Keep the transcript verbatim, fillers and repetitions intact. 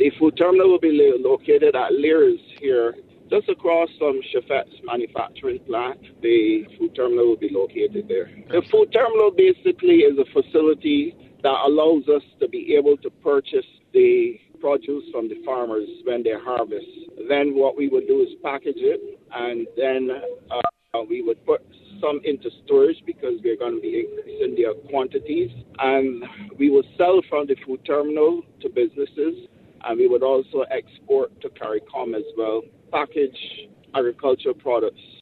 The food terminal will be lo- located at Lears here, just across from Chefette's manufacturing plant. The food terminal will be located there. The food terminal basically is a facility that allows us to be able to purchase the produce from the farmers when they harvest. Then what we would do is package it, and then uh, we would put some into storage because we're going to be increasing their quantities. And we would sell from the food terminal to businesses, and we would also export to CARICOM as well, package agricultural products